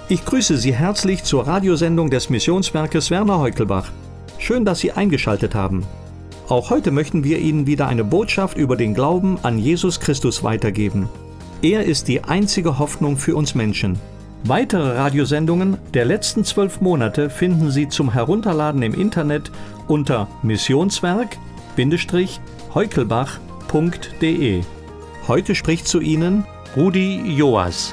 Ich grüße Sie herzlich zur Radiosendung des Missionswerkes Werner Heukelbach. Schön, dass Sie eingeschaltet haben. Auch heute möchten wir Ihnen wieder eine Botschaft über den Glauben an Jesus Christus weitergeben. Er ist die einzige Hoffnung für uns Menschen. Weitere Radiosendungen der letzten 12 Monate finden Sie zum Herunterladen im Internet unter missionswerk-heukelbach.de. Heute spricht zu Ihnen Rudi Joas.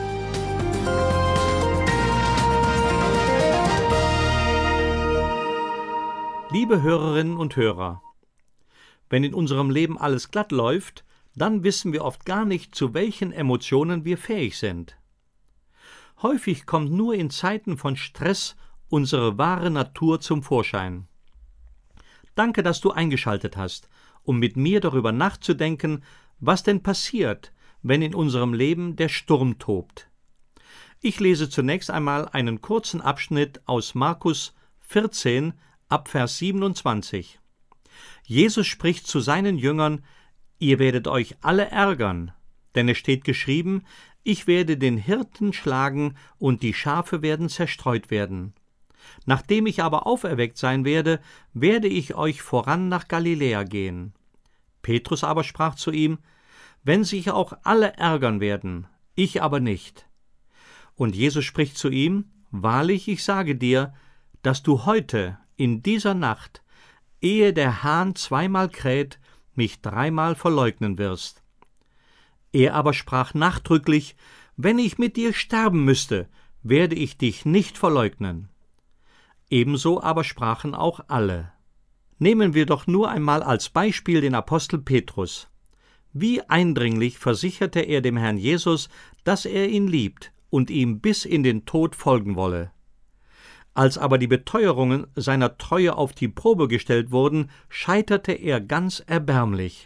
Liebe Hörerinnen und Hörer, wenn in unserem Leben alles glatt läuft, dann wissen wir oft gar nicht, zu welchen Emotionen wir fähig sind. Häufig kommt nur in Zeiten von Stress unsere wahre Natur zum Vorschein. Danke, dass du eingeschaltet hast, um mit mir darüber nachzudenken, was denn passiert, wenn in unserem Leben der Sturm tobt. Ich lese zunächst einmal einen kurzen Abschnitt aus Markus 14, ab Vers 27. Jesus spricht zu seinen Jüngern: Ihr werdet euch alle ärgern, denn es steht geschrieben: Ich werde den Hirten schlagen und die Schafe werden zerstreut werden. Nachdem ich aber auferweckt sein werde, werde ich euch voran nach Galiläa gehen. Petrus aber sprach zu ihm: Wenn sich auch alle ärgern werden, ich aber nicht. Und Jesus spricht zu ihm: Wahrlich, ich sage dir, dass du heute, in dieser Nacht, ehe der Hahn zweimal kräht, mich dreimal verleugnen wirst. Er aber sprach nachdrücklich: Wenn ich mit dir sterben müsste, werde ich dich nicht verleugnen. Ebenso aber sprachen auch alle. Nehmen wir doch nur einmal als Beispiel den Apostel Petrus. Wie eindringlich versicherte er dem Herrn Jesus, dass er ihn liebt und ihm bis in den Tod folgen wolle. Als aber die Beteuerungen seiner Treue auf die Probe gestellt wurden, scheiterte er ganz erbärmlich.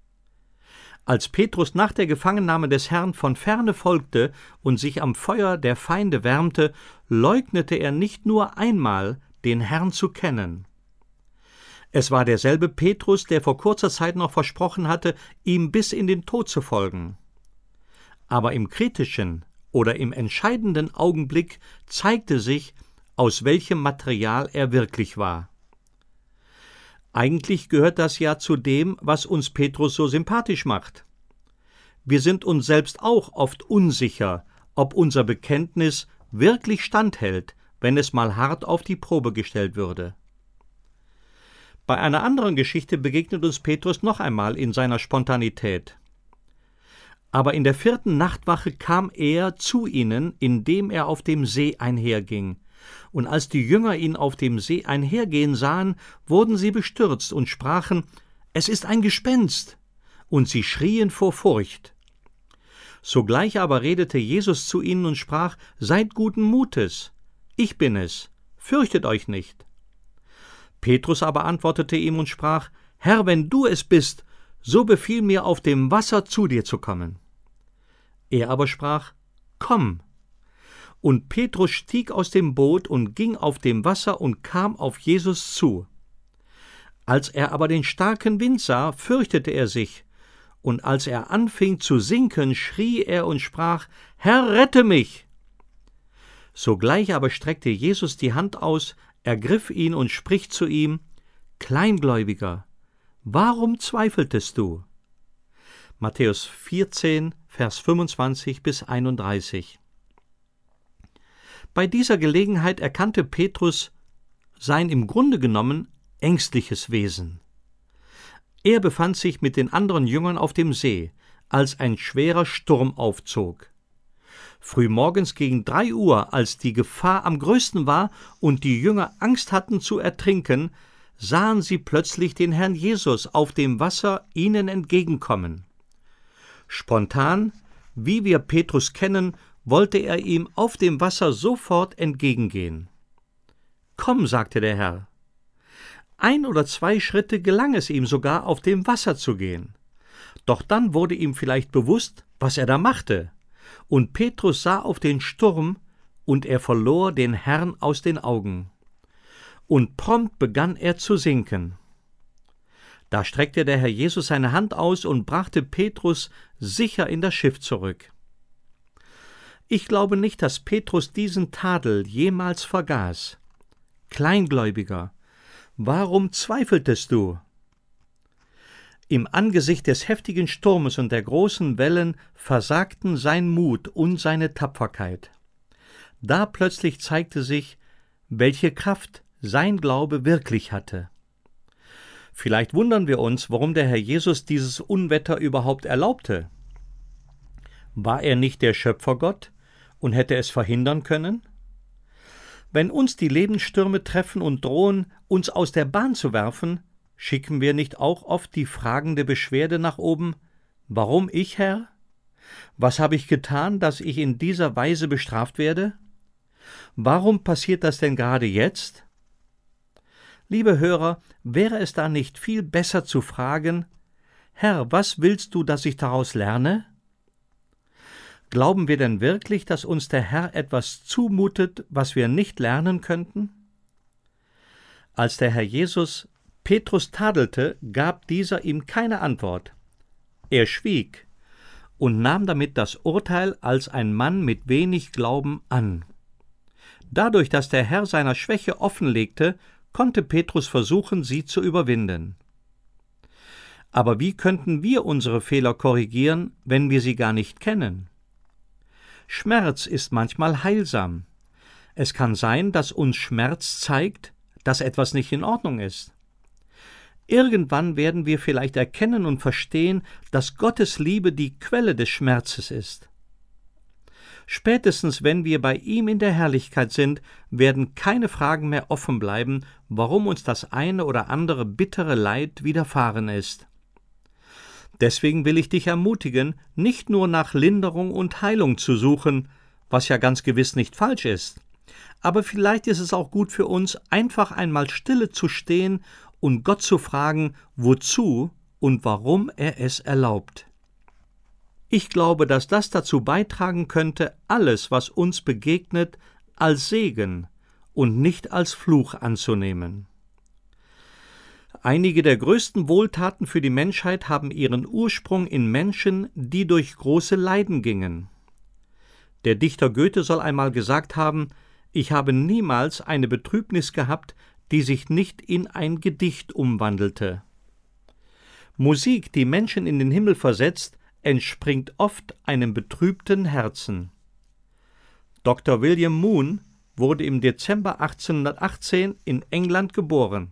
Als Petrus nach der Gefangennahme des Herrn von ferne folgte und sich am Feuer der Feinde wärmte, leugnete er nicht nur einmal, den Herrn zu kennen. Es war derselbe Petrus, der vor kurzer Zeit noch versprochen hatte, ihm bis in den Tod zu folgen. Aber im kritischen oder im entscheidenden Augenblick zeigte sich, aus welchem Material er wirklich war. Eigentlich gehört das ja zu dem, was uns Petrus so sympathisch macht. Wir sind uns selbst auch oft unsicher, ob unser Bekenntnis wirklich standhält, wenn es mal hart auf die Probe gestellt würde. Bei einer anderen Geschichte begegnet uns Petrus noch einmal in seiner Spontanität. Aber in der 4. Nachtwache kam er zu ihnen, indem er auf dem See einherging. Und als die Jünger ihn auf dem See einhergehen sahen, wurden sie bestürzt und sprachen: Es ist ein Gespenst! Und sie schrien vor Furcht. Sogleich aber redete Jesus zu ihnen und sprach: Seid guten Mutes, ich bin es, fürchtet euch nicht. Petrus aber antwortete ihm und sprach: Herr, wenn du es bist, so befiehl mir, auf dem Wasser zu dir zu kommen. Er aber sprach: Komm. Und Petrus stieg aus dem Boot und ging auf dem Wasser und kam auf Jesus zu. Als er aber den starken Wind sah, fürchtete er sich, und als er anfing zu sinken, schrie er und sprach: Herr, rette mich! Sogleich aber streckte Jesus die Hand aus, ergriff ihn und spricht zu ihm: Kleingläubiger, warum zweifeltest du? Matthäus 14, Vers 25 bis 31. Bei dieser Gelegenheit erkannte Petrus sein im Grunde genommen ängstliches Wesen. Er befand sich mit den anderen Jüngern auf dem See, als ein schwerer Sturm aufzog. Frühmorgens gegen 3 Uhr, als die Gefahr am größten war und die Jünger Angst hatten zu ertrinken, sahen sie plötzlich den Herrn Jesus auf dem Wasser ihnen entgegenkommen. Spontan, wie wir Petrus kennen, wollte er ihm auf dem Wasser sofort entgegengehen. »Komm«, sagte der Herr. 1 oder 2 Schritte gelang es ihm sogar, auf dem Wasser zu gehen. Doch dann wurde ihm vielleicht bewusst, was er da machte, und Petrus sah auf den Sturm, und er verlor den Herrn aus den Augen. Und prompt begann er zu sinken. Da streckte der Herr Jesus seine Hand aus und brachte Petrus sicher in das Schiff zurück. Ich glaube nicht, dass Petrus diesen Tadel jemals vergaß. Kleingläubiger, warum zweifeltest du? Im Angesicht des heftigen Sturmes und der großen Wellen versagten sein Mut und seine Tapferkeit. Da plötzlich zeigte sich, welche Kraft sein Glaube wirklich hatte. Vielleicht wundern wir uns, warum der Herr Jesus dieses Unwetter überhaupt erlaubte. War er nicht der Schöpfergott und hätte es verhindern können? Wenn uns die Lebensstürme treffen und drohen, uns aus der Bahn zu werfen, schicken wir nicht auch oft die fragende Beschwerde nach oben: Warum ich, Herr? Was habe ich getan, dass ich in dieser Weise bestraft werde? Warum passiert das denn gerade jetzt? Liebe Hörer, wäre es da nicht viel besser zu fragen: Herr, was willst du, dass ich daraus lerne? Glauben wir denn wirklich, dass uns der Herr etwas zumutet, was wir nicht lernen könnten? Als der Herr Jesus Petrus tadelte, gab dieser ihm keine Antwort. Er schwieg und nahm damit das Urteil als ein Mann mit wenig Glauben an. Dadurch, dass der Herr seiner Schwäche offenlegte, konnte Petrus versuchen, sie zu überwinden. Aber wie könnten wir unsere Fehler korrigieren, wenn wir sie gar nicht kennen? Schmerz ist manchmal heilsam. Es kann sein, dass uns Schmerz zeigt, dass etwas nicht in Ordnung ist. Irgendwann werden wir vielleicht erkennen und verstehen, dass Gottes Liebe die Quelle des Schmerzes ist. Spätestens wenn wir bei ihm in der Herrlichkeit sind, werden keine Fragen mehr offen bleiben, warum uns das eine oder andere bittere Leid widerfahren ist. Deswegen will ich dich ermutigen, nicht nur nach Linderung und Heilung zu suchen, was ja ganz gewiss nicht falsch ist, aber vielleicht ist es auch gut für uns, einfach einmal stille zu stehen und Gott zu fragen, wozu und warum er es erlaubt. Ich glaube, dass das dazu beitragen könnte, alles, was uns begegnet, als Segen und nicht als Fluch anzunehmen. Einige der größten Wohltaten für die Menschheit haben ihren Ursprung in Menschen, die durch große Leiden gingen. Der Dichter Goethe soll einmal gesagt haben: Ich habe niemals eine Betrübnis gehabt, die sich nicht in ein Gedicht umwandelte. Musik, die Menschen in den Himmel versetzt, entspringt oft einem betrübten Herzen. Dr. William Moon wurde im Dezember 1818 in England geboren.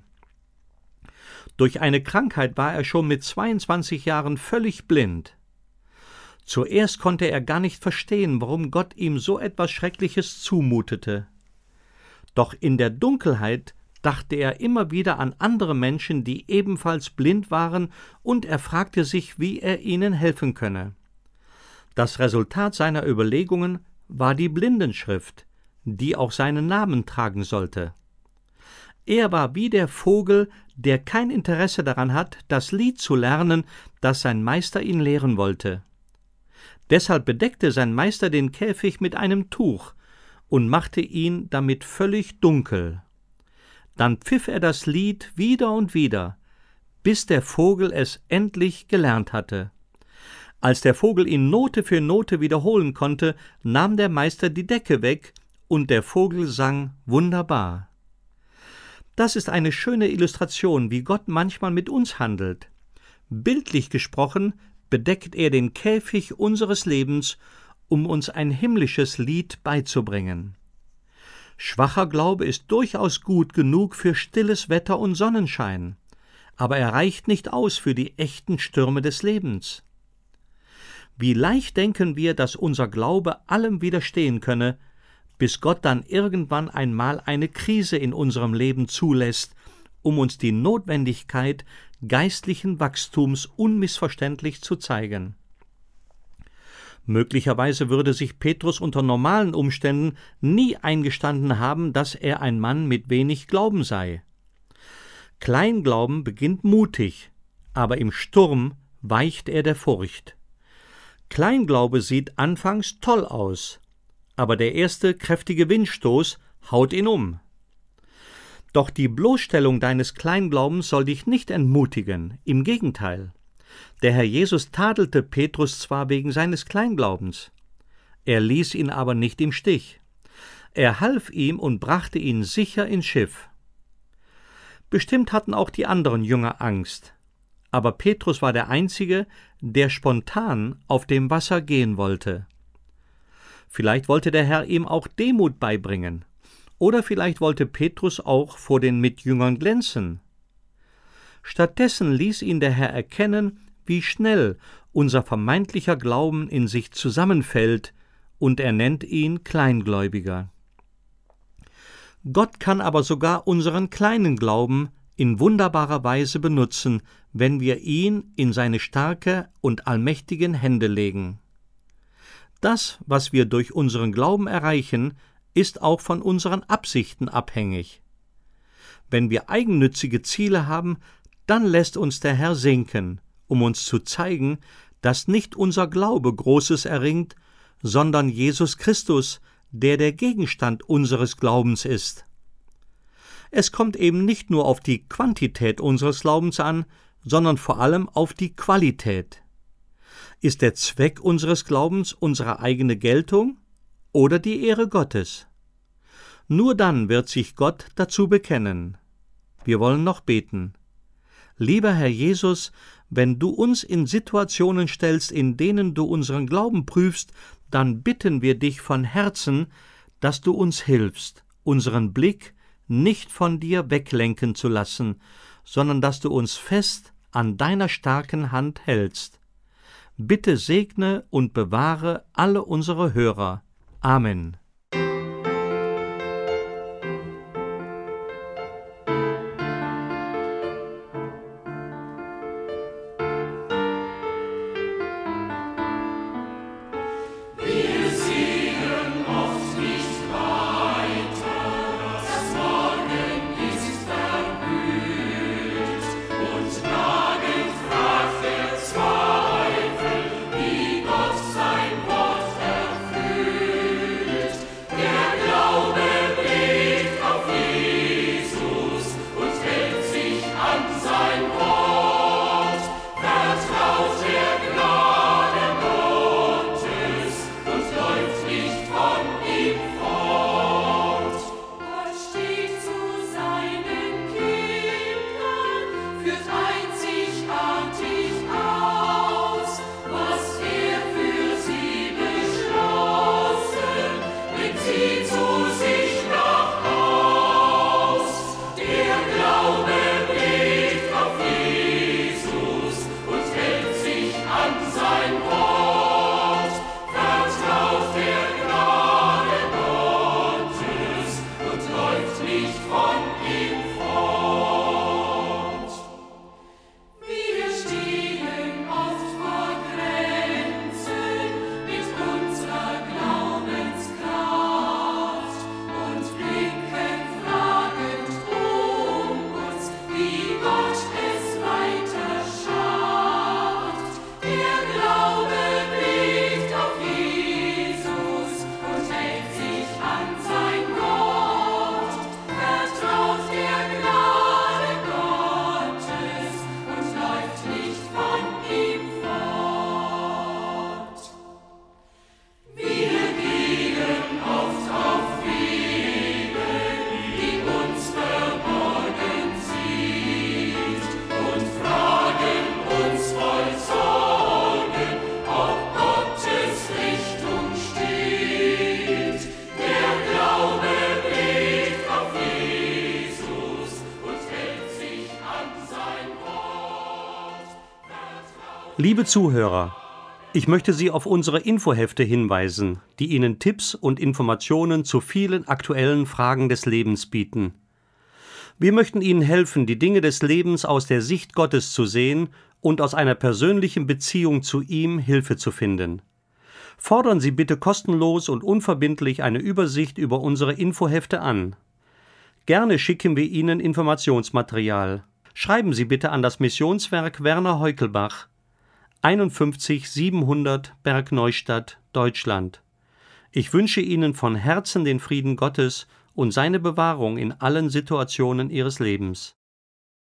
Durch eine Krankheit war er schon mit 22 Jahren völlig blind. Zuerst konnte er gar nicht verstehen, warum Gott ihm so etwas Schreckliches zumutete. Doch in der Dunkelheit dachte er immer wieder an andere Menschen, die ebenfalls blind waren, und er fragte sich, wie er ihnen helfen könne. Das Resultat seiner Überlegungen war die Blindenschrift, die auch seinen Namen tragen sollte. Er war wie der Vogel, der kein Interesse daran hat, das Lied zu lernen, das sein Meister ihn lehren wollte. Deshalb bedeckte sein Meister den Käfig mit einem Tuch und machte ihn damit völlig dunkel. Dann pfiff er das Lied wieder und wieder, bis der Vogel es endlich gelernt hatte. Als der Vogel ihn Note für Note wiederholen konnte, nahm der Meister die Decke weg und der Vogel sang wunderbar. Das ist eine schöne Illustration, wie Gott manchmal mit uns handelt. Bildlich gesprochen bedeckt er den Käfig unseres Lebens, um uns ein himmlisches Lied beizubringen. Schwacher Glaube ist durchaus gut genug für stilles Wetter und Sonnenschein, aber er reicht nicht aus für die echten Stürme des Lebens. Wie leicht denken wir, dass unser Glaube allem widerstehen könne, bis Gott dann irgendwann einmal eine Krise in unserem Leben zulässt, um uns die Notwendigkeit geistlichen Wachstums unmissverständlich zu zeigen. Möglicherweise würde sich Petrus unter normalen Umständen nie eingestanden haben, dass er ein Mann mit wenig Glauben sei. Kleinglauben beginnt mutig, aber im Sturm weicht er der Furcht. Kleinglaube sieht anfangs toll aus, aber der erste kräftige Windstoß haut ihn um. Doch die Bloßstellung deines Kleinglaubens soll dich nicht entmutigen, im Gegenteil. Der Herr Jesus tadelte Petrus zwar wegen seines Kleinglaubens, Er ließ ihn aber nicht im Stich. Er half ihm und brachte ihn sicher ins Schiff. Bestimmt hatten auch die anderen Jünger Angst, aber Petrus war der Einzige, der spontan auf dem Wasser gehen wollte. Vielleicht wollte der Herr ihm auch Demut beibringen, oder vielleicht wollte Petrus auch vor den Mitjüngern glänzen. Stattdessen ließ ihn der Herr erkennen, wie schnell unser vermeintlicher Glauben in sich zusammenfällt, und er nennt ihn Kleingläubiger. Gott kann aber sogar unseren kleinen Glauben in wunderbarer Weise benutzen, wenn wir ihn in seine starke und allmächtigen Hände legen. Das, was wir durch unseren Glauben erreichen, ist auch von unseren Absichten abhängig. Wenn wir eigennützige Ziele haben, dann lässt uns der Herr sinken, um uns zu zeigen, dass nicht unser Glaube Großes erringt, sondern Jesus Christus, der Gegenstand unseres Glaubens ist. Es kommt eben nicht nur auf die Quantität unseres Glaubens an, sondern vor allem auf die Qualität. Ist der Zweck unseres Glaubens unsere eigene Geltung oder die Ehre Gottes? Nur dann wird sich Gott dazu bekennen. Wir wollen noch beten. Lieber Herr Jesus, wenn du uns in Situationen stellst, in denen du unseren Glauben prüfst, dann bitten wir dich von Herzen, dass du uns hilfst, unseren Blick nicht von dir weglenken zu lassen, sondern dass du uns fest an deiner starken Hand hältst. Bitte segne und bewahre alle unsere Hörer. Amen. Liebe Zuhörer, ich möchte Sie auf unsere Infohefte hinweisen, die Ihnen Tipps und Informationen zu vielen aktuellen Fragen des Lebens bieten. Wir möchten Ihnen helfen, die Dinge des Lebens aus der Sicht Gottes zu sehen und aus einer persönlichen Beziehung zu ihm Hilfe zu finden. Fordern Sie bitte kostenlos und unverbindlich eine Übersicht über unsere Infohefte an. Gerne schicken wir Ihnen Informationsmaterial. Schreiben Sie bitte an das Missionswerk Werner Heukelbach, 51 700 Bergneustadt, Deutschland. Ich wünsche Ihnen von Herzen den Frieden Gottes und seine Bewahrung in allen Situationen Ihres Lebens.